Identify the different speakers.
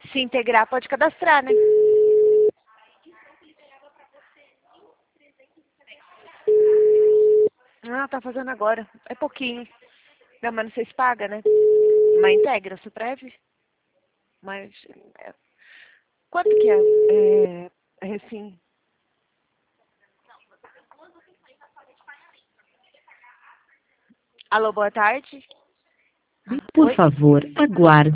Speaker 1: Se integrar, pode cadastrar, né? Ah, tá fazendo agora. É pouquinho. Não, mas não sei se paga, né? Mas integra, se breve. Mas. Quanto que é assim? Alô, boa tarde.
Speaker 2: Por
Speaker 1: Oi?
Speaker 2: favor, aguarde.